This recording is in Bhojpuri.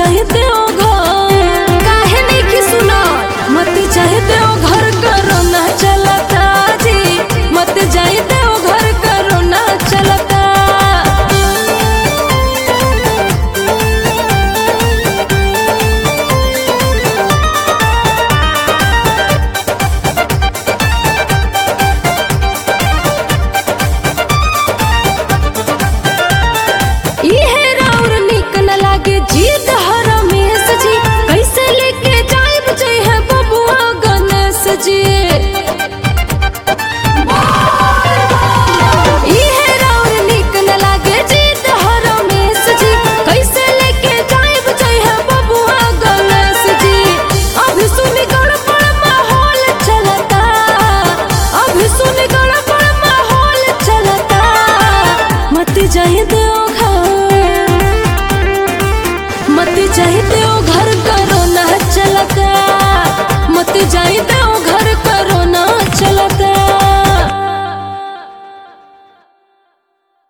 चाहे देवघर काहे नहीं की सुना मत चाहे देवघर कोरोना चलता जी मत जाए देवघर कोरोना चलता। जीत हरमेश जी कैसे लेके जाइब जय है बबुआ गणेश जी इहे राउर निक न लागे जीत हरमेश जी कैसे लेके जाइब जय है बबुआ गणेश जी। अभी सुनी गड़बड़ माहौल चलता अभी सुनी गड़बड़ माहौल चलता मत जाए